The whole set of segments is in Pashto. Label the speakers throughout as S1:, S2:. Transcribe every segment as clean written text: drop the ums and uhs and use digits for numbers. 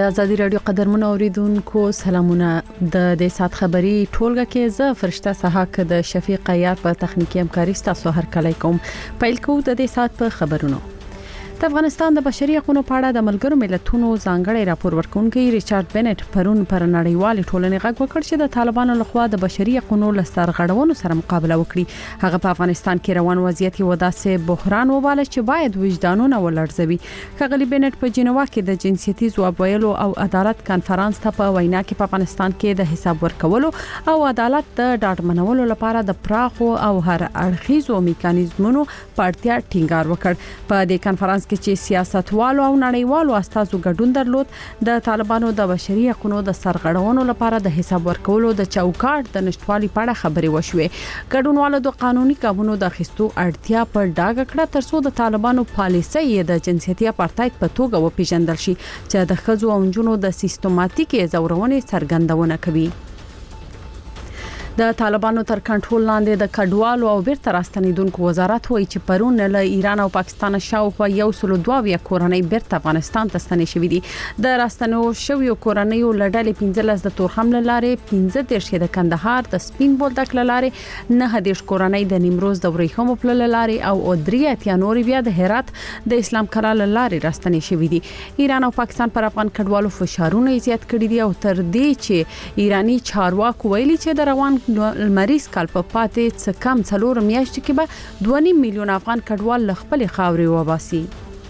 S1: د ازادي رادیو قدرمنو اوریدونکو سلامونه د سات خبری ټولګه کې زه فرشته صحاک د شفیق عیار په تخنیکی همکاري ستاسو هر کله کوم پیل کو د سات په خبرونو د افغانستان د بشري حقوقو په اړه د ملګرو ملتونو ځانګړي راپور ورکونکي ریچارډ بنټ پرون پر نړیوال ټولنې غږ وکړ چې د طالبانو لخوا د بشري حقوقو لسر غړونو سره مقابله وکړي. هغه په افغانستان کې روان وضعیت یو داسې بحران وباله چې باید وجدانونه ولړزوي. ښاغلي بنټ په جنیوا کې د جنسيتي ځواب ویلو او عدالت کانفرنس ته په وینا کې په افغانستان کې د حساب ورکولو او عدالت د ډاډمنولو لپاره د پراخو او هر اړخیزو میکانیزمونو په اړتیا ټینګار وکړ. په دې کانفرنس کې چې سیاستوالو او نړیوالو استازو ګډون درلود، د طالبانو د بشري حقوقو د سرغړونو لپاره د حساب ورکولو د چوکاټ د نشټوالي په اړه خبرې وشوې. ګډونوالو د قانوني قانونو د اخیستو اړتیا پر ډاګه کړه ترڅو د طالبانو پالیسي د جنسيتي اپارټایډ په توګه وپیژندل شي چې د ښځو او نجونو د سیستماتیکي زورونې څرګندونه کوي. د طالبانو تر کنټرول لاندې د کډوالو او بیرته راستنیدونکو وزارت وایي چې پرون له ایران او پاکستان شاوخوا 102 کورنۍ بیرته افغانستان ته ستنې شوې دي. د راستنو شویو کورنۍ لړډلې 15 د تورخم لارې، 15 د کندهار د سپین بولدک لارې، 9 کورنۍ د نیمروز د ورېخمو پل لارې او 3 نورې بیا د هرات د اسلام کلا لارې راستنې شوې دي. ایران او پاکستان پر افغان کډوالو فشارونه زیات کړي دي او تر دې چې ایرانی چارواکو ویلي چې د روان مریض کال په پاتې څه کم 4 میاشتې کې به 2.5 میلیون افغان کډوال خپل خاورې وباسي.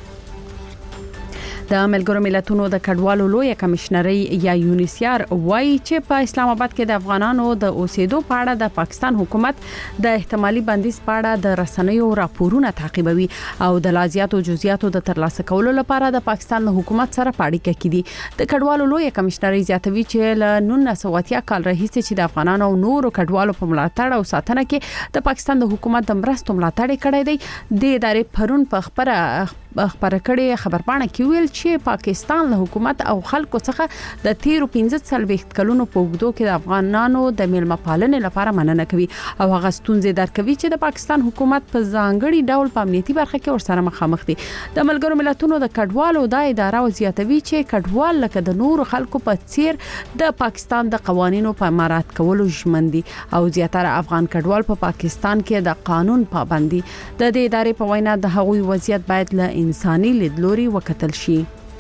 S1: د ملګرو ملتونو د کډوالو لوی کمشنري یا یونیسیار وایي چې په اسلام آباد کې د افغانانو د اوسېدو په اړه د پاکستان حکومت د احتمالي بندیز په اړه د رسنیو راپورونه تعقیبوي او د لازیاتو جزئیاتو د ترلاسه کولو لپاره د پاکستان له حکومت سره پاړیکه کړي دي. د کډوالو لوی کمشنري زیاتوي چې له 1980 کال راهیسې چې د افغانانو او نورو کډوالو په ملاتړ او ساتنه کې د پاکستان د حکومت د مرستو ملاتړ کړی دی. د ادارې پرون په خبره کړي خبرپاڼه کې ویل چې پاکستان له حکومت او خلکو څخه د 13 کلونو په وګړو کې د افغانانو د میلمه پالنې لپاره مننه کوي او هغه ستونزې درکوي چې د پاکستان حکومت په ځانګړي ډول په امنیتي برخه کې ورسره مخامخ دي. د ملګرو ملتونو د کډوالو د ادارې زیاتوي چې کډوال لکه د نورو خلکو په څیر د پاکستان د قوانینو په مراعات کولو ژمن دي او زیاتره افغان کډوال په پاکستان کې د قانون پابندي. د دې ادارې په وینا د هغوی وضعیت باید له انساني لیدلوري وکتل شي.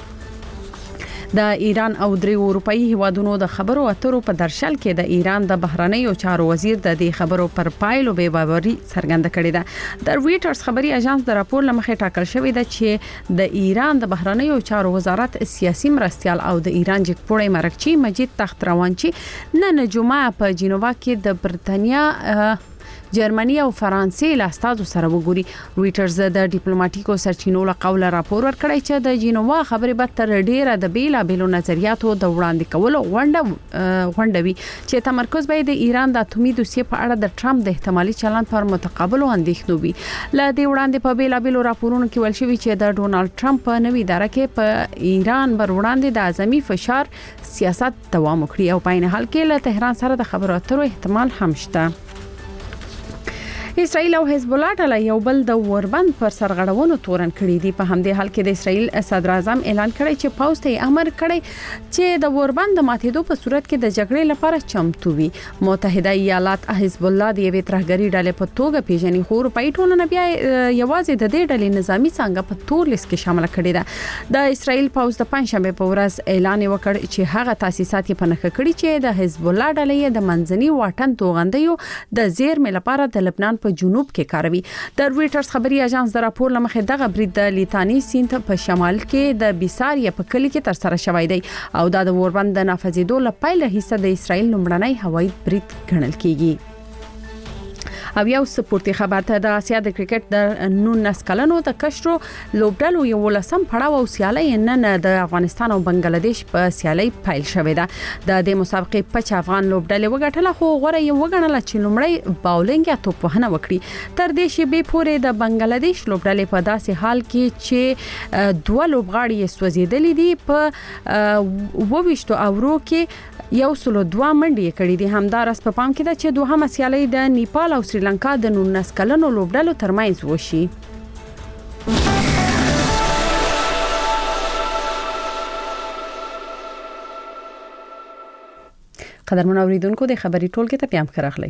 S1: د ایران او 3 اروپאי هیوادونو د خبرو اترو په درشل کې د ایران د بهرنیو چارو وزیر د دې خبرو پر پایلو به باوري څرګنده کړې ده. د رويټرز خبري اژانس د راپور لمخې ټاکل شوې ده چې د ایران د بهرنیو چارو وزارت سیاسي مرستيال او د ایران جګپوړی مرکچی مجید تختروانچی نن جمعه په جنیوا کې د برتانیا جرمني او فرانسې له استادو سره وګوري. رويټرز د ډیپلوماټیکو سرچینو له قوله راپور ورکړی چې د جنیوا خبرې به تر ډیره د بیلابېلو نظریاتو د وړاندې کولو غونډوي چې تمرکز به د ایران د اتومي دوسیې په اړه د ټرمپ د احتمالي چلند پر متقابلو اندېښنو وي. له دې وړاندې په بیلابېلو راپورونو کې ویل شوی چې د ډونالد ټرمپ په نوې اداره کې په ایران پر وړاندې د اعظمي فشار سیاست دوام وکړي او په عین حال کې له تهران سره د خبرو اترو احتمال هم شته. اسرائیل او حزب الله ډله یو بل د اوربند پر سرغړونو تورن کړي دي. په همدې حال کې د اسرائیل صدر اعظم اعلان کړی چې پوځ ته امر کړی چې د اوربند د ماتېدو په صورت کې د جګړې لپاره چمتو وي. متحده ایالات حزب الله د یوې ترهګری ډلې په توګه پیژني خو اروپאי ټولنه بیا یوازې د دې ډلې نظامی څنګه په تور لیست کې شامل کړي ده. د اسرائیل پوځ د پنځشنبه په ورځ اعلان وکړ چې هغه تاسیسات یې پنهخه کړي چې د حزب الله ډلې د منځني واټن توغندیو د زیرمې لپاره د لبنان په جنوب کې کاروي. د رويټرز خبري اژانس د راپور لمخې دغه برید د لیتانی سیند په شمال کې د بیساریا په کلی کې تر سره شوی دی او د اوربند د نافذېدو لپاره حصہ د اسرائیل لومړنی هوایي برید ګڼل کیږي. او یو سپورتي خبر ته د اسیا د کرکټ د 19 کلنو د کشرو لوبډلو یو لسم پړاو او سیالي نن د افغانستان او بنگلاديش په سیالي پیل شوې ده. د دې مسابقې په افغان لوبډلې وګټله خو غوړه یو وګڼله چې لومړی باولینګ یا توپ وهنه وکړي. تر دې چې به پورې د بنگلاديش لوبډلې په داسې حال کې چې 2 لوبغاړي سوځیدلې دي په 22 اورو کې 102 منډې کړې دي. همدارس په پام کې ده چې دوهمه سیالي د نیپال او سریلانکا د 19 کلنو لوبډلو ترمنځ وشي. قدرمن اوریدونکو د خبري ټولګي ته پیام کړغلی.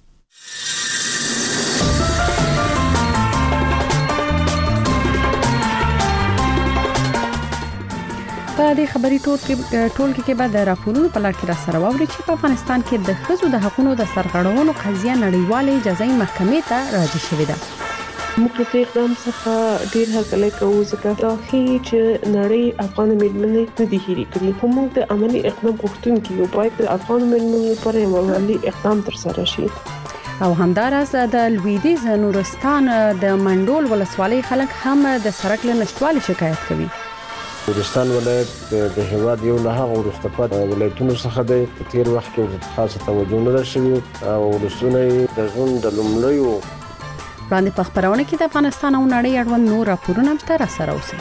S1: په دې خبري ټولګي کې به د راپورونو په لړ کې را سره واوري چې په افغانستان کې د ښځو د حقوقو د سرغړونو قضیه نړیوالې جزایي محکمې ته راجع شوې ده.
S2: موږ له اقدام څخه ډیر هڅه کوو ځکه دا هیڅ چې نړۍ افغان میرمنې نه دي هېرې کړې. خو موږ د عملي اقدام غوښتونکي یو، باید د افغان میرمنو لپاره یو عملي اقدام ترسره شي.
S1: او همدارس د لویدیځ نورستان د منډول ولسوالۍ خلک هم د سړک له نشټوالي شکایت کوي.
S3: نورستان ولایت د هیواد یو له هغو وروسته پاتې ولایتونو څخه دی. په تیر وخت کې ورته خاصه توجه نه ده شوې او ولسونه د ژوند د لومړیو
S1: وړاندې په خبرونه کې د افغانستان او نړۍ اړوند نور راپورونه هم سره اوسي.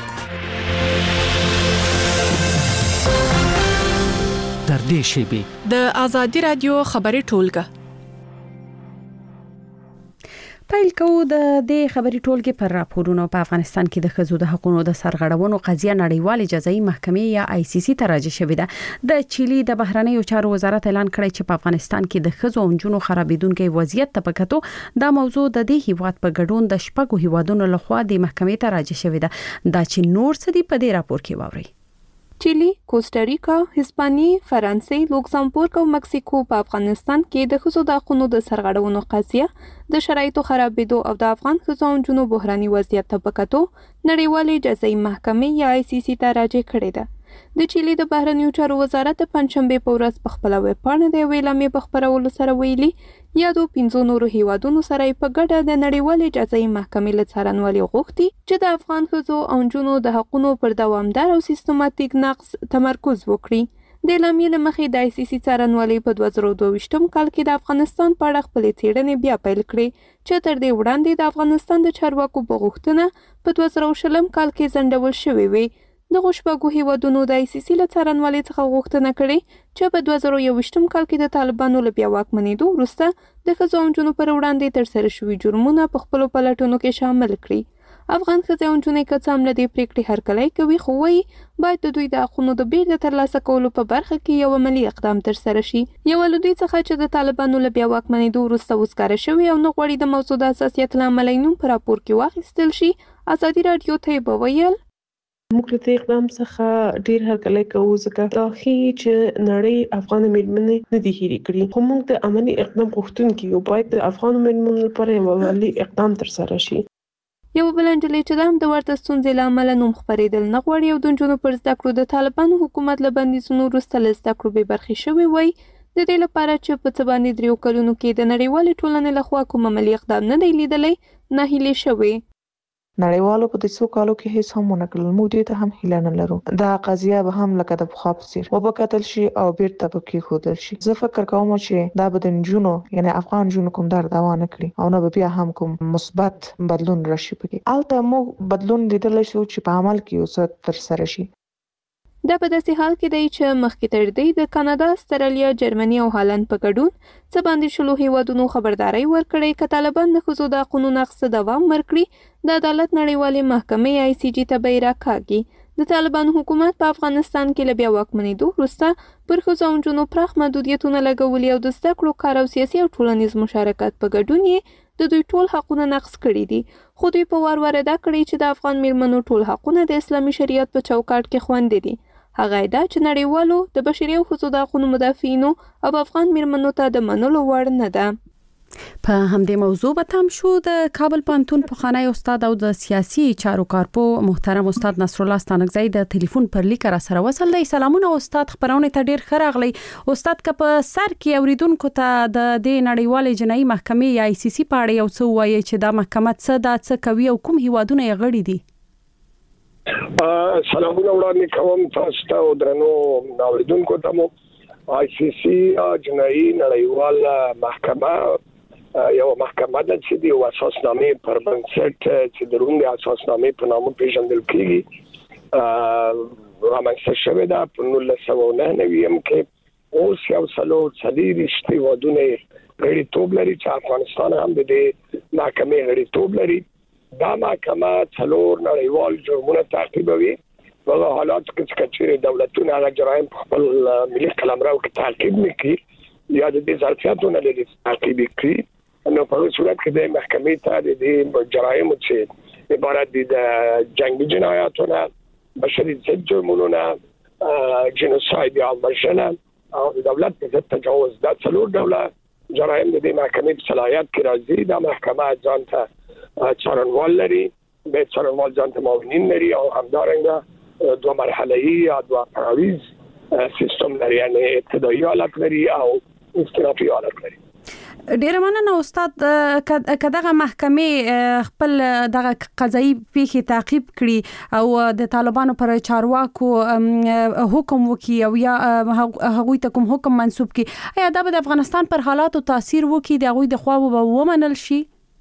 S4: تر دې شیبې
S5: د آزادي رادیو خبري ټولګه
S1: پیل کوو د دې خبري ټولګي پر راپورونو. په افغانستان کې د ښځو د حقوقو د سرغړونو قضیه نړیوالې جزایي محکمې یا ICC ته راجع شوې ده. د چيلي د بهرنیو چارو وزارت اعلان کړی چې په افغانستان کې د ښځو او نجونو خرابېدونکو وضعیت ته پکاتو دا موضوع د دې هیواد په ګډون د شپږو هیوادونو لخوا د محکمې ته راجع شوې ده. دا چې نور څه دي په دې راپور کې واوري.
S6: چیلی، کوسټاریکا، هسپانیې، فرانسې، لوکسمبورګ او مکسیکو په افغانستان کې د ښځو د حقوقو د سرغړونو قضیه د شرایطو خرابېدو او د افغان ښځو او نجونو بحراني وضعیت ته پکاتو نړیوالې جزایي محکمې یا ICC ته راجع کړې ده. د چیلی د بهرنیو چارو وزارت د پنځشنبه په ورځ په خپل ویبپاڼه د اعلامیې په خبرولو سره ویلي یادو 15 نورو هیوادونو سره په ګډه د نړیوالې جزایي محکمې له څارنوالۍ غوښتي چې د افغان ښځو او نجونو د حقوقو پر دوامدار او سیستماتیک نقض تمرکز وکړي. د اعلامیې لمخې د ICC څارنوالۍ په 2022 کال کې د افغانستان په اړه خپل څېړنې بیا پیل کړې چې تر دې وړاندې د افغانستان د چارواکو په غوښتنه په 2020 کال کې ځنډول شوې وي. د غوښبګو هیوادونو د ICC له څارنوالۍ څخه غوښتنه کړې چې په 2021 کال کې د طالبانو له بیا واکمنېدو وروسته د ښځو او نجونو پر وړاندې ترسره شوي جرمونه په خپلو پلټنو کې شامل کړي. افغان ښځې او نجونې که څه هم له دې پرېکړې هرکلی کوي، خو وایي باید د دوی د حقونو د بیرته ترلاسه کولو په برخه کې یو عملي اقدام ترسره شي. یوه له دوی څخه چې د طالبانو له بیا واکمنېدو وروسته وزګاره شوي او نه غواړي د موضوع د حساسیت له امله نوم په راپور کې واخیستل شي، ازادي راډیو ته یې وویل
S2: موږ له اقدام څخه ډیر هڅه کوو ځکه دا هیڅ چې نړۍ افغان میرمنې نه دي هېرې کړې. خو موږ د عملي اقدام غوښتونکي یو، باید د افغان میرمنو لپاره یو عملي اقدام ترسره شي.
S6: یو بل نجلۍ چې د ورته ستونزې له امله نوم خپرېدل نه غواړي او د نجونو پر زده کړو د طالبانو حکومت له بندیزونو وروسته له زده کړو بې برخې شوې وای، د دې لپاره چې په څه باندې 3 کلونو کې د نړیوالې ټولنې لخوا کوم عملي اقدام نه دی لیدلی، ناهیلې شوې.
S7: نړیوالو په دې څو کالو کې هیڅ هم ونه کړل. موږ دې ته هم هیله نه لرو. دا قضیه به هم لکه د پخوا په څیر وبکتل شي او بیرته به کېښودل شي. زه فکر کوم چې دا به د نجونو یعنی افغان نجونو کوم درد دوام نه کړي او نه به بیا هم کوم مثبت بدلون راشي پکې. البته موږ بدلون لیدلی شو چې په عمل کې یو څه ترسره شي.
S6: دا په داسې حال کې دی چې مخکې تر دې د کاناډا، استرالیا، جرمني او هالند په ګډون څه باندې 20 هیوادونو خبرداري ورکړې چې طالبان د ښځو د حقوقو نقض دوام ورکړي د عدالت نړیوالې محکمې ICC ته به راکاږي. د طالبان حکومت په افغانستان کې له بیا واکمنېدو وروسته پر ښځو او نجونو پراخ محدودیتونه لګولي او د زده کړو، کار او سیاسي او ټولنیز مشارکت په ګډون یې د دوی ټول حقونه نقض کړي دي. خو دوی په وار ادا کړی چې د افغان میرمنو ټول حقونه د اسلامي شریعت په چوکاټ کې خوندي دي. هغه دا چې نړیوالو د بشري او ښځو د حقوقو مدافعینو او افغان میرمنو ته د منلو وړ نه ده.
S1: په همدې موضوع به تم شو د کابل پوهنتون پخوانی استاد او د سیاسي چارو کارپو محترم استاد نصر الله ستانکزی د ټلیفون پر لیک را سره وصل دی. سلامونه استاد، خبرونه ته ډیر ښه راغلی. استاد که په سر کې اوریدونکو ته د دې نړیوالې جنایي محکمې یا ICC په اړه یو څه وایي چې دا محکمه څه کوي او کوم هیوادونه یې غړي دي؟
S8: سلامونه وړاندې کوم تاسو ته او درنو اوریدونکو ته. مو ICC جنایي نړیواله محکمه یو محکمه ده چې د اساسنامې پر بنسټ چې د روم د اساسنامې په نامه پیژندل کیږي رامنځته شوې ده په 1999 کې. اوس یو سلو څلېرویشت هیوادونه غړیتوب لري چې افغانستان هم د دې محکمې غړیتوب لري. دا محکمه څلور نړیوال جرمونه تعقیبوي په حالات کې چې دولتونه هغه جرایم په خپل ملي قلمرو کې تعقیب نکړي یا د دې ظرفیتونو لري تعقیب کړي نو په صورت کې د محکمې ته د دې جرایم چې عبارت دي د جنگي جنایاتونه بشري ضد جرمونه جنوساید یا وژنه او د دولت په ضد تجاوز د څلور ډوله جرایم د دې محکمې په صلاحیت کې راځي د محکمه ځان ته څارنوال لري د څارنوال ځان ته معاونین لري او همدارنګه دوه مرحله‌ای یا دوه پړاویز سیستم لري یعنی ابتدایي حالت لري او استراتیجي حالت لري.
S1: ډیر مننه استاد کداغه محکمې خپل دغه قضایي پیښې تعقیب کړي او د طالبانو پر چارواکو حکم وکي او یا هغوی ته کوم حکم منسوب کړي ایا دا به د افغانستان پر حالاتو تاثیر وکي د هغوی د خوا ومنل شي؟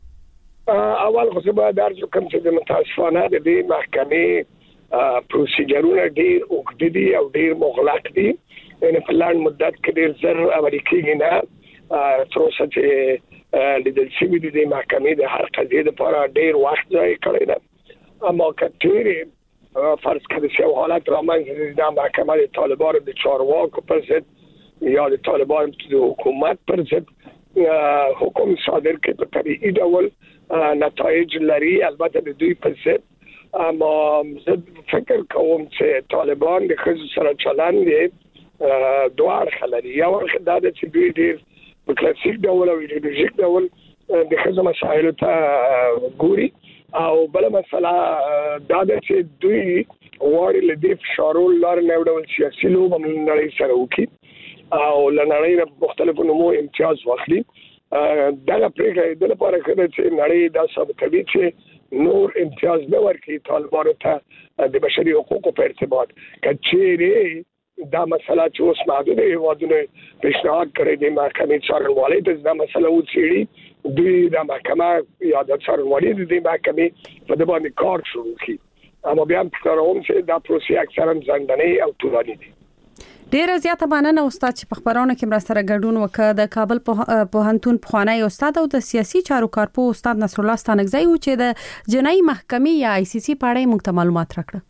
S8: اول خو به درځو کوم چې د متاسفانه د دې محکمې پروسیجرونه ډیر اوږد دي او ډیر مغلق دي ان په لاندې مدت کې ډیر زر امریکایي نه تروسه چې لیدل شوی د محکمې د هر قضیه لپاره ډیر وخت ځای کړی دی اما کتیری فرض کړئ چې حالت رامنځته د محکمې د طالبانو د چارواکو پر ضد یا د طالبانو د حکومت پر ضد حکم صادر کړي په طبيعي ډول نتایج لري البته د دوی پر ضد اما زه فکر کوم چې طالبان د خصوص سره چلند دوه اړخ لري یو اړخ دا چې دوی ډیر په کلاسیک ډول او ایدئولوژیک ډول د خزه مسایلو ته ګوري او بل مسله دا چې دوی وړي لدی فشارول لار نه ډول سیاسي لوب نړۍ سره وکي او لنړۍ په مختلفو نمو امتیاز واخلي دا پرېکړه د لپاره کړي چې نړۍ دا ثابتوي چې نور امتیاز نه ورکړي طالبانو ته د بشري حقوقو په ارتباط کچېره دا مسله چې اوس محدود هیوادونه پیشنهاد کړی د محکمې څارنوالۍ ته دا مسله وڅېړي دوی د محکمه یا د څارنوالۍ د محکمې په باندې کار شروع کړي اما بیا فکر کوم چې دا پروسه اکثرا ځنډنۍ او طولاني دي.
S1: ډیره زیاته مننه استاد چې په خبرونه کې مرسته ګډون وکړه د کابل پوهنتون پخوانی استاد او د سیاسي چارو کارپو استاد نصر الله ستانکزی و چې د جنایي محکمې یا آی سی سی په اړه موږ ته معلومات راکړه.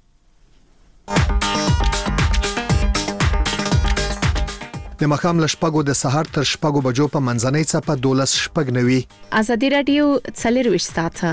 S9: د مخام لشپګو د سحر تر شپګو بجو په منځنۍ صفه 12 شپګ نوي
S5: ازادي رادیو څلرويش ساعته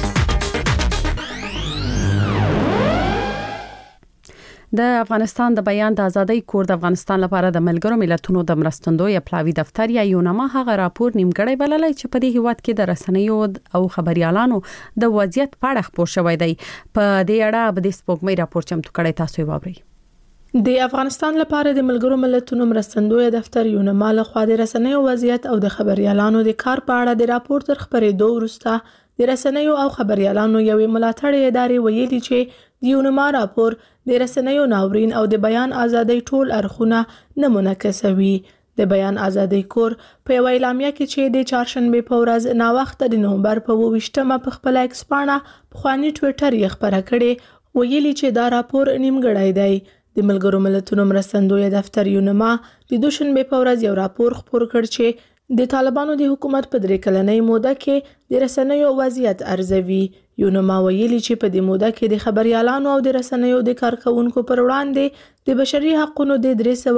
S1: د افغانستان د بیان د ازادۍ کور د افغانستان لپاره د ملګرو ملتونو د مرستندوی پلاوی دفتر یا یونما هغه راپور نیمګړی بللی چې په دې هیواد کې د رسنیو او خبريالانو د وضعیت په اړه خبر شوی دی. په دې اړه به د سپوږمۍ راپور چمتو کړی تاسو یې واورئ.
S10: د افغانستان لپاره د ملګرو ملتونو مرستندوی دفتر یونما له خوا د رسنیو وضعیت او د خبريالانو د کار په اړه د راپور تر خبرېدو وروسته د رسنیو او خبريالانو یوې ملاتړ ادارې ویلي چې د یونما راپور د رسنیو ناورین او د بیان ازادۍ ټول اړخونه نه منعکسوي. د بیان ازادۍ کور په یو اعلامیه کې چې د چهارشنبه په ورځ نا وخت د نومبر په 28مه په خپل ایکس پاڼه په خواني ټوئیټر یې خبره کړې ویلي چې دا راپور نیمګړی دی. د ملګرو ملتونو مرستندوی دفتر یونما د دوشنبه په ورځ یو راپور خپور کړ چې د طالبانو د حکومت په 3 کلنۍ موده کې د رسنیو وضعیت ارزوي. یونما ویلي چې په دې موده کې د خبريالانو او د رسنیو د کارکونکو پر وړاندې د بشري حقوقو د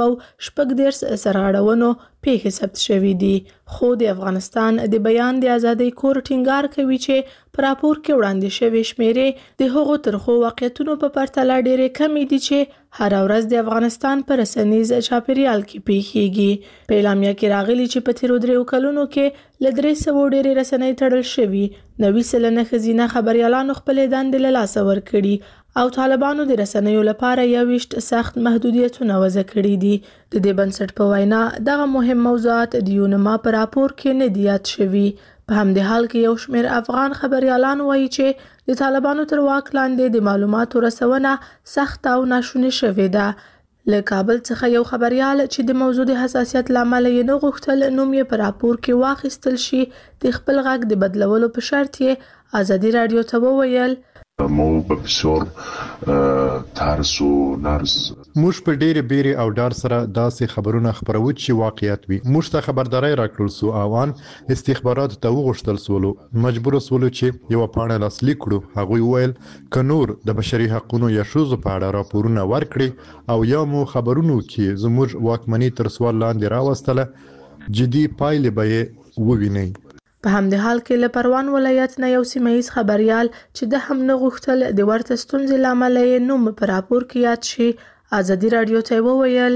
S10: 314 سرغړونو پیښې ثبت شوې دي. خو د افغانستان د بیان د ازادۍ کور ټینګار کوي چې په راپور کې وړاندې شوی شمیرې د هغو ترخو واقعیتونو په پرتله ډېرې کمې دي چې هر ورځ د افغانستان پر رسنیز چاپیریال کې پیښیږي. په اعلامیه کې راغلي چې په تیرو 3 کلونو کې ل 300 ډېرې رسنۍ تړل شوي 90% ښځینه خبريالانو خپل دندې له لاسه ورکړي او طالبانو د رسنیو لپاره 21 سخت محدودیتونه وضع کړي دي. د دې بنسټ په وینا دغه مهم موضوعات د یونما په راپور کې نه دي یاد شوي. په همدې حال کې یو شمېر افغان خبريالان وایي چې د طالبانو تر واک لاندې د معلوماتو رسونه سخت او ناشونې شوې ده. له کابل څخه یو خبريال چې د موضوع د حساسیت لامل یې نه غوښتل نوم یې په راپور کې واخیستل شي د خپل غږ د بدلولو په شرط یې ازادي رادیو ته وویل
S11: مو بروفیسور تارسو نارس
S12: موږ په ډېرې بیرې او ډار سره داسې خبرونه خبرو چې واقعیت وي. موږ ته خبرداري راکړل سو او ان استخبارات ته وغوښتل سولو مجبور سولو چې یو پاڼه لاسلیک کړو. هغه وویل ک نور د بشري حقوقو یا شوزو په اړه راپورونه ورکړي او یا مو خبرونو کې زموږ واکمنۍ تر سوال لاندې راوستله جدي پایلې به وویني.
S10: په همدې حال کې له پروان ولایت نه یو سیمه‌ایز خبريال چې د هم نه غوښتل د ورته ستونزې لامل یې نوم پر راپور کې یاد شي ازادي رادیو ته وویل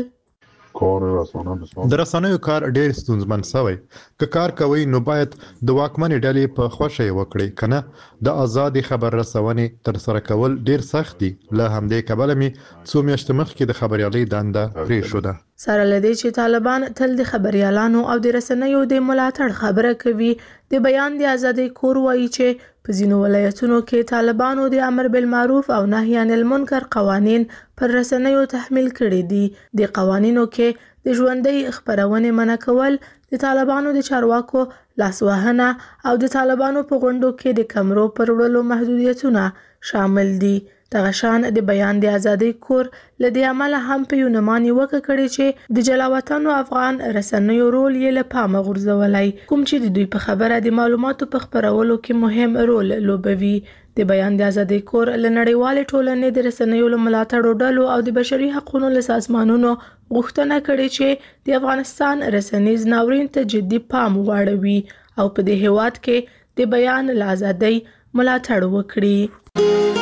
S12: د رسنیو کار ډېر ستونزمن شوی. که کار کوي نو باید د واکمنې ډلې په خوښه وکړي کنه د آزادي خبر رسونې تر سره کول ډېر سخت دي. له همدې کبله می څو میاشتې مخکې د خبريالۍ دنده پرې شو ده.
S10: سره لدی چې طالبان تل د خبريالانو او د رسنیو د ملاتړ خبره کوي. د بیان د ازادۍ کور وایي چې په ځینو ولایتونو کې طالبانو د امر بالمعروف او نهي عن المنکر قوانین پر رسنیو تحمیل کړي دي. د قوانینو کې د ژوندۍ خبرونه منع کول، د طالبانو د چارواکو لاسوهنه او د طالبانو په غونډو کې د کمرو پر وړلو محدودیتونه شامل دي. دغه شان د بیان د ازادۍ کور لدې عمله هم په یونمان وکړه کړي چې د جلاوطن افغان رسنیو رول یې له پامه غورځولای، کوم چې د دوی په خبره د معلوماتو په خپرولو کې مهم رول لوبوي. د بیان د ازادۍ کور له نړیوالې ټولنې د رسنیو له ملاتړو ډلو او د بشري حقوقو له سازمانونو غوښتنه کړې چې د افغانستان رسنیز ناورین ته جدي پام واړوي او په دې هیواد کې د بیان له ازادۍ ملاتړ وکړي.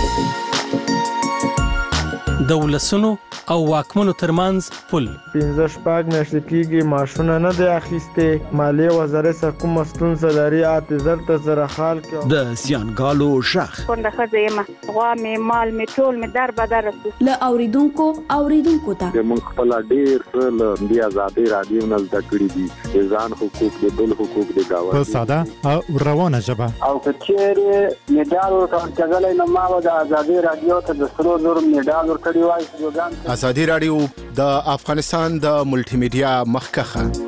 S4: د ولسونو او واکمنو ترمنځ پل
S13: 15 میاشتې کېږي معاشونه نه دی اخیستې. مالیې وزارت څخه کومه ستونزه لري اعتذار ته سره حال کې
S14: د زیانګالو ژغ
S15: څنګه ښځه یم غوا مې مال مې ټول مې در بدر
S16: له اوریدونکو ته
S17: موږ خپل ډېر له دې ازادي رادیو نه زده کړې دي ځان حقوق د بل حقوق د گاوه
S12: په ساده او روانه ژبه
S18: او کچېر میډال ورکړل نو ما د ازادي رادیو ته د سرو زر میډال ورکړی وای.
S19: ازادي رادیو د افغانستان د ملټي میډیا مخکخه.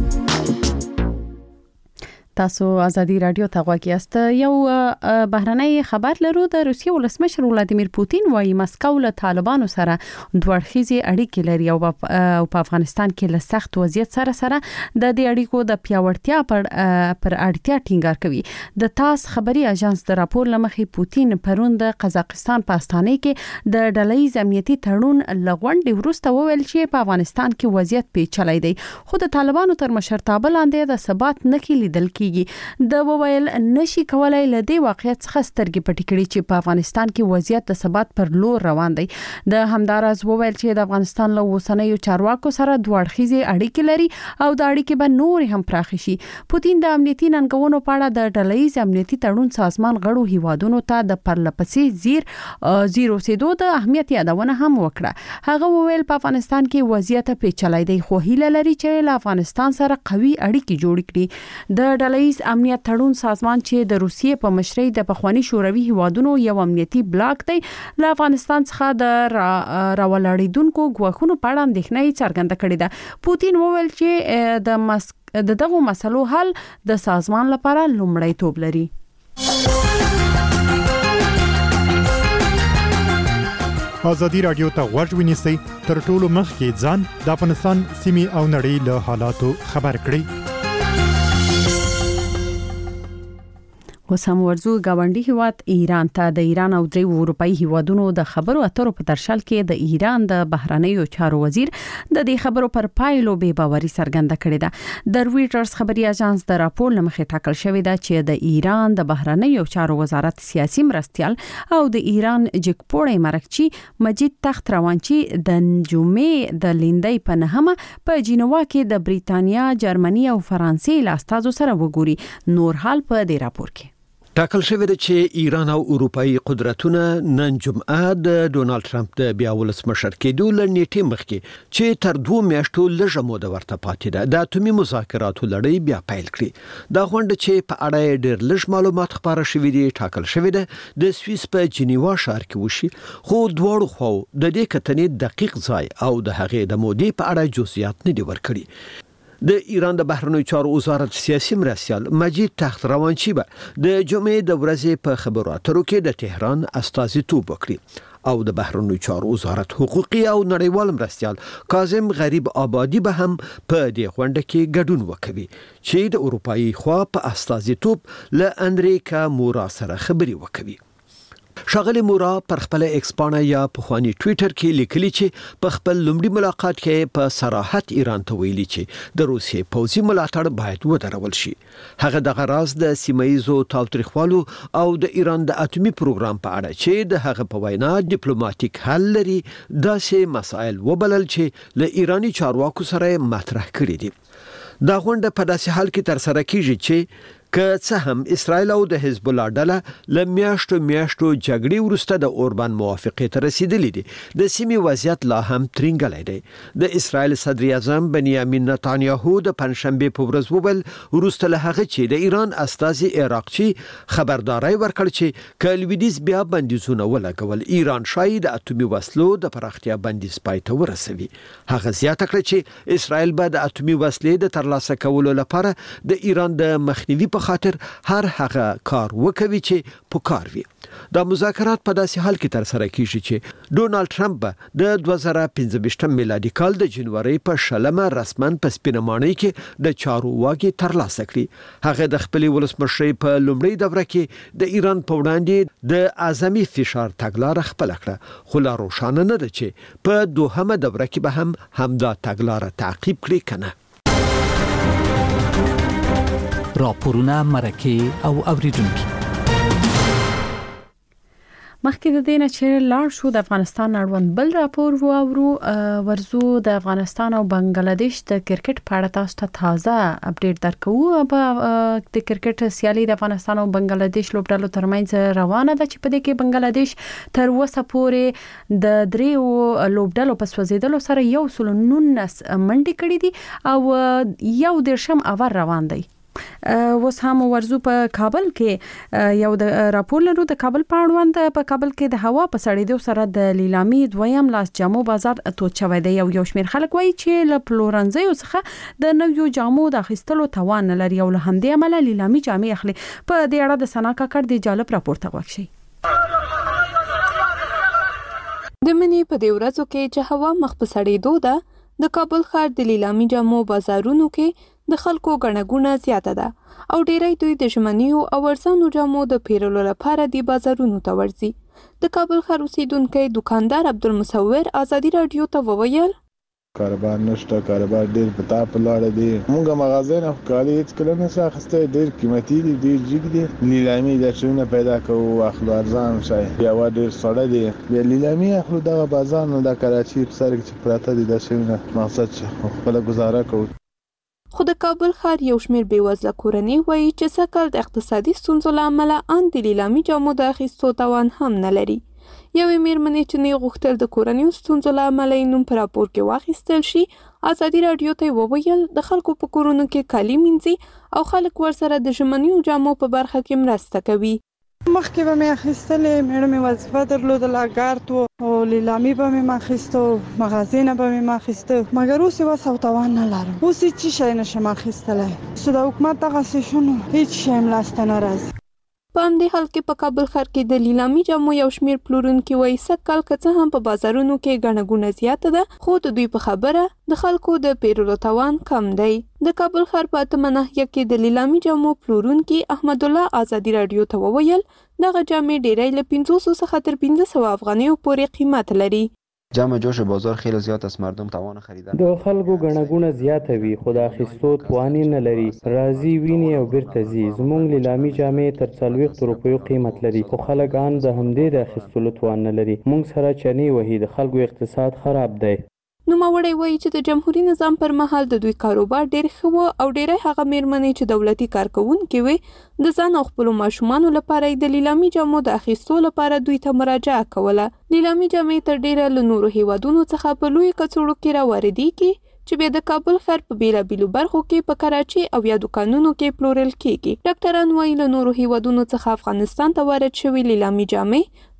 S1: تاسو ازادي رادیو ته غواړئ است. یو بهرنۍ خبر لرو. د روسیې ولسمشر ولادیمیر پوتین وايي مسکو له طالبانو سره دوړخیزي اړیکې لري او په افغانستان کې له سخت وضعیت سره د دې اړیکو د پیاوړتیا پر اړتیا ټینګار کوي. د تاس خبري اژانس د راپور لمخې پوتین پرون د قزاقستان په استانه کې د ډله‌ییز امنیتي تړون لغونډې وروسته وویل چې په افغانستان کې وضعیت پیچلی دی خو د طالبانو تر مشرتابه لاندې د ثبات نښې لیدل کیږي. د وویل نشي کولای له دې واقعیت څخه سترګې پټې کړي چې په افغانستان کې وضعیت د ثبات پر لور روان دی. د همدارز وویل چې د افغانستان له اوسنیو چارواکو سره دوړخیزي اړیکې لري او د اړیکې به نور هم پراخ شي. پوتین د امنیتي ننګونو په اړه د ډله‌ییز امنیتي تړون سازمان غړو هیوادونو ته د پرلپسې زیر اوسېدو د اهمیت یادونه هم وکړه. هغه وویل په افغانستان کې وضعیت پیچلی دی خو هیله لري چې له افغانستان سره قوي اړیکې جوړ کړي. د ډله‌ییز امنیت تړون سازمان چې د روسیې په مشرۍ د پخوانی شوروي هیوادونو یو امنیتي بلاک دی له افغانستان څخه د راولاړیدونکو غواخونو په اړه اندېښنه څرګنده کړې ده. پوتین وویل چې د دغه مسلو حل د سازمان لپاره لومړیتوب لري.
S12: ازادي رادیو ته غوږ ونیسئ تر ټولو مخکې ځان د افغانستان سیمې او نړۍ له حالاتو خبر کړئ. وسم ورزو گاونډي هیواد ایران ته د ایران او درې اروپאי هیوادونو د خبرو اترو په درشل کې د ایران د بهرنیو چارو وزیر د دې خبرو پر پایلو بے باوري څرګنده کړې ده. د رويټرز خبري اژانس د راپور لمخې ټاکل شوې ده چې د ایران د بهرنیو چارو وزارت سیاسي مرستيال او د ایران جګپوړی مرکچی مجید تخت روانچی د جمعې د لیندۍ په نهمه په جنیوا کې د بریتانیا، جرمني او فرانسې لاستازو سره وګوري. نور حال په دې راپور کې
S14: ټاکل شوی دی چې ایران او اروپאי قدرتونه نن جمعه د ډونالد ټرمپ د بیا ولسمشر کېدو لنیټې مخکې چې تر 2 میاشتو لږه موده ورته پاتې ده د اتومي مذاکراتو لړۍ بیا پیل کړي. دا غونډه چې په اړه ډېر لږ معلومات خبره شوې دي ټاکل شوې ده د سویس په جنیوا ښار کې وشي خو دواړو خو د دې کتنې دقیق ځای او د هغې د مودې په اړه جزئیات نه دي ورکړي. د ایران د بهرنیو چارو وزارت سیاسي مرستیال مجید تخت روانچی به د جمعې د ورځې په خبرو اترو کې د تهران استازیتوب وکړي او د بهرنیو چارو وزارت حقوقي او نړیوال مرستیال کاظم غریب آبادی به هم په دې غونډه کې ګډون وکوي چې د اروپאי خوا په استازیتوب له انریکا مورا سره خبري وکوي. شاغلی مورا پر خپل ایکس پاڼه یا په خواني ټوئیټر کې لیکلي چې په خپل لومړي ملاقات کې په صراحت ایران ته ویلي چې د روسیې پوځي ملاتړ باید ودرول شي. هغه د غراز د سیمایزو تاوتریخوالو او د ایران د اټومي پروګرام په اړه چې د هغه په وینا ډیپلوماټیک حل لري داسې مسایل وبلل چې له ایرانی چارواکو سره مطرح کړي دي. دا غونډه په داسې حال کې تر سره کیږي چې که څه هم اسرائیل او د حزب الله ډله له میاشتو جګړې وروسته د اوربان موافقې ته رسیدلې دي، د سیمې وضعیت لا هم ترنګلی دی. د اسرائیل صدر اعظم بنیامین نتانیاهو د پنځشنبه په ورځ وویل وروسته له هغه چې د ایران استازي عراقچي خبرداري ورکړ چې که لویدیځ بیا بندیزونه ولګول ایران شاید د اټومي وسلو د پراختیا بندیز پای ته ورسوي. هغه زیاته کړه چې اسرائیل به د اټومي وسلې د ترلاسه کولو لپاره د ایران د مخنیوي په خاطر هر هغه کار وکوي چې پکار وي. دا مذاکرات په داسې حال کې تر سره کیږي چې ډونالد ټرمپ د 2015 میلادي کال د جنوري په 20 رسماً په سپینمانۍ کې د چارو واګي ترلاسه کړي. هغه د خپل ولسمشر په لومړۍ دوره کې د ایران په وړاندې د اعظمي فشار تګلاره خپل کړه، خو لا روښانه نه ده چې په دوهمه دوره کې به هم همدا تګلاره تعقیب کړي کنه.
S20: راپورونه مرکه او اوریدونکو
S1: مخکې د دې نه چې لاړ شو د افغانستان اړوند بل راپور ورزو د افغانستان او بنگلاديش د کرکټ په اړه تاسو ته تازه اپډیټ درکوو. د کرکټ سیالي د افغانستان او بنگلاديش لوبډلو ترمنځ روانه ده چې په دې کې بنگلاديش تر اوسه پورې د دریو لوبډلو په سوځیدلو سره 119 منډي کړې دي او یو درشم اور روان دی. وس هم ورزو په کابل کې یو د راپور لرو د کابل په اړوند په کابل کې د هوا په سړېدو سره د لیلامي دویم لاس جامو بازار توچوي دی. یو شمېر خلک وایي چې له پلورنځیو څخه د نویو جامو د اخیستلو توان لري او له همدې عمله لیلامي جامې اخلي. په دې اړه د سنا کاکړ د جالب راپور ته وښي.
S6: د منې په دې ورځو کې چې هوا مخ په سړېدو ده د کابل ښار د لیلامي جامو بازارونو کې د خلکو ګڼه زیاته ده او ډیری دوی د ژمنیو او ارزانو جامو د پیرلو لپاره د بازارونو ته ورځي. د کابل ښار اوسیدونکو دکاندار عبدالمصور ازادي رادیو ته وویل
S13: کاروبار نشته، کاروبار ډیر پتا په لار دی. موږ مغازه نه کالي هیڅ کله نه ځخسته، ډیر قیمتي دي، ډیر جګ دي. نیلامي د شونه پیدا کوو اخلو ارزان شای یا و ډیر سړه دي. بیا نیلامي اخلو د بازار نه د کراچي په سر کې پراته دي د شونه مقصد چې خپل گزاره کوو.
S6: خو د کابل ښار یو شمېر بېوزله کورنۍ وایي چې سږکال د اقتصادي ستونزو له امله ان د لیلامي جامو د اخیستو توان هم نه لري. یوې مېرمنې چې نه غوښتل د کورنیو ستونزو له امله یې نوم په راپور کې واخیستل شي ازادي رادیو ته وویل د خلکو په کورونو کې کالي مینځي او خلک ورسره د ژمنیو جامو په برخه کې مرسته کوي.
S21: مخکې به مې اخیستلې، میړه مې وظیفه درلودله، ګارد و او لیلامي به مې اخیستو، مغازې نه به مې اخیسته، مګر اوس یې وس او توان نه لرم. اوس هېڅ شی نشم اخیستلی چې د حکومت دغسې شو نو هېڅ شی هم لاسته نه راځي.
S6: په همدې حال کې په کابل ښار کې د لیلامي جامو یو شمېر پلورونکي وایي سږکال که څه هم په بازارونو کې ګڼه زیاته ده خو د دوی په خبره د خلکو د پیرلو توان کم دی. د کابل ښار په اتمه ناحیه کې د لیلامي جامو پلورونکي احمد الله ازادي رادیو ته وویل دغه جامې ډیری له 500 څخه تر 1500 افغانیو پورې قیمت لري.
S22: جمع جوش بازار خیلی زیاد است، مردم توان خریدن
S23: د خلکو ګڼه زیاته وي خو د اخیستو توان نه لري. راځي ویني او بیرته ځي. زموږ لیلامي جامې تر 40 روپیو قیمت لري خو خلک ان د همدې د اخیستلو توان نه لري. موږ سره چنې وهي، د خلکو اقتصاد خراب دی.
S6: نوموړی وایي چې د جمهوریت نظام پر مهال د دوی کاروبار ډیر ښه و او ډیری هغه میرمنې چې دولتي کارکوونکې وې د ځان او خپلو ماشومانو لپاره د لیلامي جامو د اخیستو لپاره دوی ته مراجعه کوله. لیلامي جامې تر ډیره له نورو هیوادونو څخه په لوی کڅوړو کې راواردېږي چې بیا د کابل ښار په بیلابیلو برخو کې په کراچي او یا دکانونو کې پلورل کېږي. ډاکټران وایي له نورو هیوادونو څخه افغانستان ته وارد شوي لیلامي جامې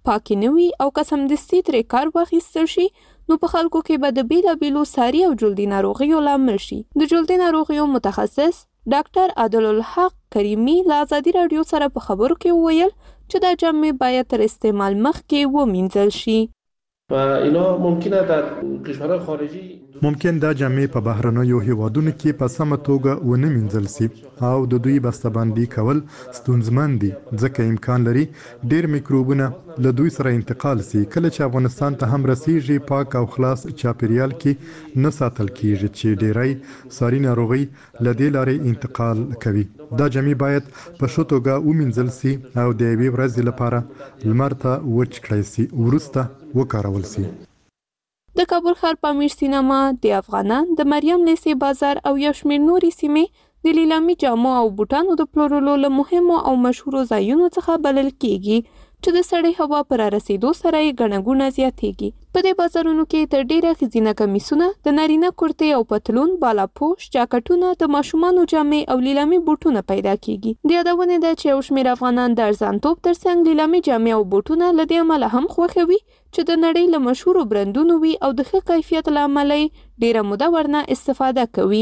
S6: پاکي نه وي او که سمدستي ترې کار واخیستل شي نو په خلکو کې به د بیلابیلو ساري او جلدي ناروغیو لامل شي. د جلدي ناروغیو متخصص ډاکټر عادل الحق کریمی له ازادي رادیو سره په خبرو کې وویل چې دا جامې باید تر استعمال مخکې ومینځل شي.
S2: اینا ممکنه در کشورهای خارجی
S3: ممکن دا جامې په بهرنیو هیوادونو کې په سمه توګه ونه مینځل شي او د دوی بسته‌بندي کول ستونزمن دي ځکه امکان لري ډېر میکروبونه له دوی سره انتقال شي. کله چې افغانستان ته هم رسیږي پاک او خلاص چاپیریال کې نه ساتل کیږي چې ډېری ساري ناروغي له دې لارې انتقال کوي. دا جامې باید په ښه توګه ومینځل شي او د یوې ورځې لپاره لمر ته وچ کړای شي وروسته وکارول شي.
S6: د کابل ښار په امیر سینما د افغانان د مریم لیسي بازار او یو شمېر نورې سیمې د لیلامي جامو او بوټانو د پلورلو له مهمو او مشهورو ځایونو څخه بلل کیږي چې د سړې هوا پر رسیدو سره یې ګڼه ګوڼه زیاتېږي. په دې بازارونو کې تر ډیره ښځینه کمیسونه، د نارینه کرتې او پتلون، بالاپوش، جاکټونه، د ماشومانو جامې او لیلامي بوټونه پیدا کیږي. د یادونې ده چې یو شمېر افغانان د ارزانتوب ترڅنګ لیلامي جامې او بوټونه له دې امله هم خوښوي چې د نړۍ له مشهورو برندونو وي او د ښه کیفیت له امله ډیره موده ورنه استفاده کوي.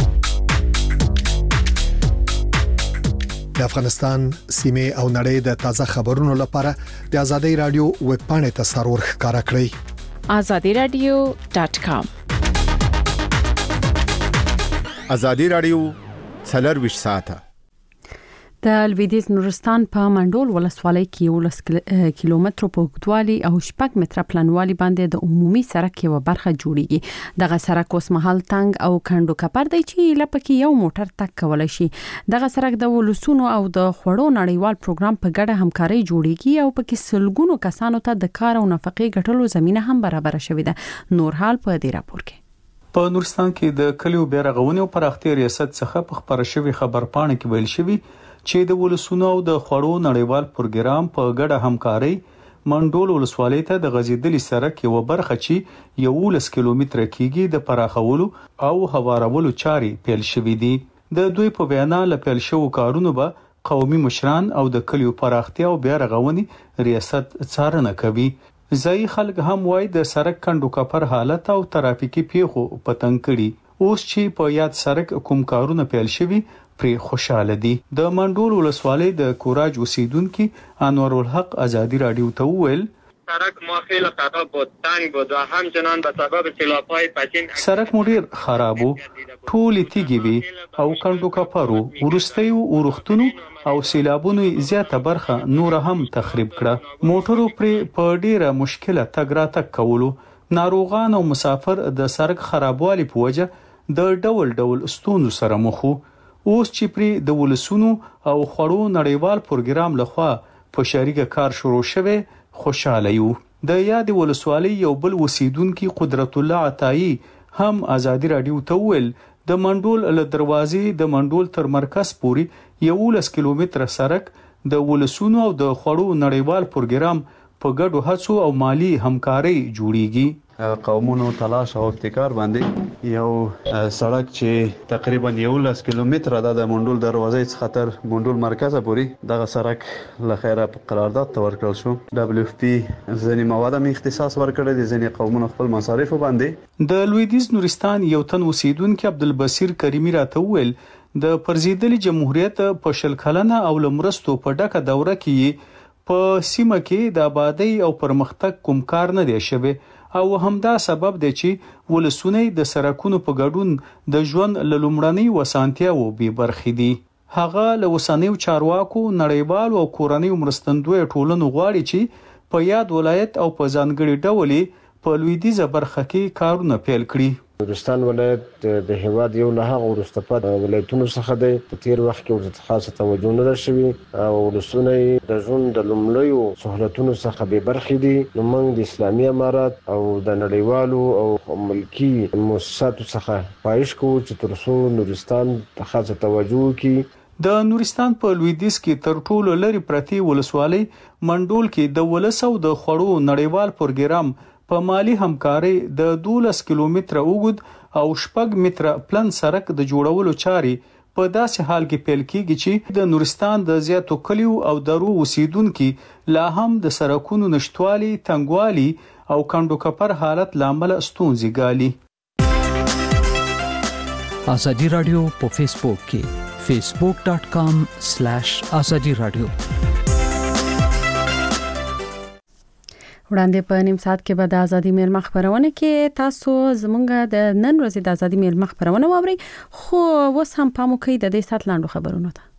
S9: د افغانستان سیمه او نړۍ د تازه خبرونو لپاره د ازادي رادیو ویب پاڼې ته سرور ښکارا کړئ
S5: azadiradio.com.
S19: ازادي رادیو 24 ساعته.
S1: د لویدیز نورستان په منډول ولسوالۍ کې 11 کیلومترو په اوږدوالي او 6 متره پلنوالي باندې د عمومي سړک یو برخه جوړیږي. دغه سړک اوس مهال تنگ او کندو کپر دی چې لپاره یو موټر تک کولای شي. دغه سړک د ولسونو او د خوړو نړیوال پروګرام په ګډه همکاري جوړیږي او پکې سلګونو کسانو ته د کار او نفقې ګټلو زمينه هم برابر شوې ده. نور حال په دې راپور کې
S7: په نورستان کې د کلیو بیرغونې او پراختیا ریاست څخه په خبر شوی خبر پاڼه کې ویل شوی چې د ولسونو او د خوړو نړیوال پروګرام په ګډه همکاري منډول ولسوالۍ ته د غزیدلی سړک یو برخه چې 11 کیلومتره کېږي د پراخولو او هوارولو چاري پیل شوې دي. د دوی په وینا ل پیل شو کارونه به قومي مشران او د کلیو پراختیا او بیا رغونې ریاست څارنه کوي. ځای خلک هم وای د سړک کندو کپر حالت او ترافیکي پیښو پتنګ کړي. اوس چې په یاد سړک کوم کارونه پیل شوي پری خوشاله دي. د منډول ولسوالۍ د کوراج اوسیدونکو انور الحق ازادي رادیو ته وویل
S24: سړک ما خیلی خراب بود، تنگ بود و همچنان به سبب سیلاب‌های پچین
S7: سړک مو ډیر خرابو، ټول تیږي وي او کندو کپرو ورستیو ورختونو او سیلابونو زیاته برخه نور هم تخریب کړه. موټرو پر په ډیره مشکله تګ را تک کولو، ناروغان او مسافر د سړک خرابوالي په وجه د ډول ډول ستونزو سره مخ وو. اوس چې پری د ولسونو او خوړو نړیوال پروګرام لخوا په شریکه کار شروع شوه خوشاله یو. د یاد ولسوالۍ یو بل وسیدونکو قدرت الله عطایی هم ازادي رادیو ته ویل د منډول له دروازې د منډول تر مرکز پورې 11 کیلومتره سړک د ولسونو او د خوړو نړیوال پروګرام په ګډو هڅو او مالی همکاري جوړیږي.
S25: قومونو تلاش او ابتکار باندې یو سړک چې تقریبا 11 کیلومتره د منډول دروازې څخه تر منډول مرکز پورې دغه سړک لخيره په قرارداد تور کړل شو. WFP ځینې مواد هم اختصاص ورکړي دي، ځینې قومونو خپل مصارف باندې.
S7: د لویدیز نورستان یو تن اوسیدونکو عبدالبصیر کریمی راته ویل د پرزیدلی جمهوریت په شل کلنه او لمرستو په ډکه دوره کې په سیمه کې د آبادی او پرمختګ کوم کار نه دی شوی او همدا سبب دی چې ولسونه د سرکونو په ګډون د ژوند لومړنۍ وسانتیاو به برخې دي. هغه له وسانیو چارواکو نړیوال او کورنۍ مرستندوی ټولنو غواړي چې په یاد ولایت او په ځانګړي ډول په لویدیزه برخه کې کارونه پیل کړي.
S26: نورستان ولایت د هیواد یو له هغو وروسته پاتې ولایتونو څخه دی. په تیر وخت کې ورته خاصه توجه نه شوې او ولسونه د ژوند د لومړیو سهولتونو څخه بې برخې دي. نو موږ د اسلامي امارات او د نړیوالو او ملکي مؤسساتو څخه خواهش کوو چې تر څو نورستان ته خاصه توجه وکړي.
S7: د نورستان په لویدیز کې تر ټولو لري پرتی ولسوالۍ منډول کې د ولسو د خوړو نړیوال پروګرام په مالی همکاري د 12 کیلومتره اوږد او 6 متره پلن سړک د جوړولو چاري په داسې حال کې پیل کیږي چې د نورستان د زیاتو کلیو او درو اوسیدونکو لا هم د سړکونو نشټوالي، تنګوالي او کندو کپر حالت لامل ستونزې ګالي.
S20: ازادي رادیو په فیسبوک کې facebook.com/azadi radio.
S1: وړاندې په نیم ساعت کې به د ازادي میل خبرونه کې تاسو زمونږ د نن ورځې د ازادي میل خبرونه واورئ، خو اوس هم پام وکړئ د دې سات لاندو خبرونو ته.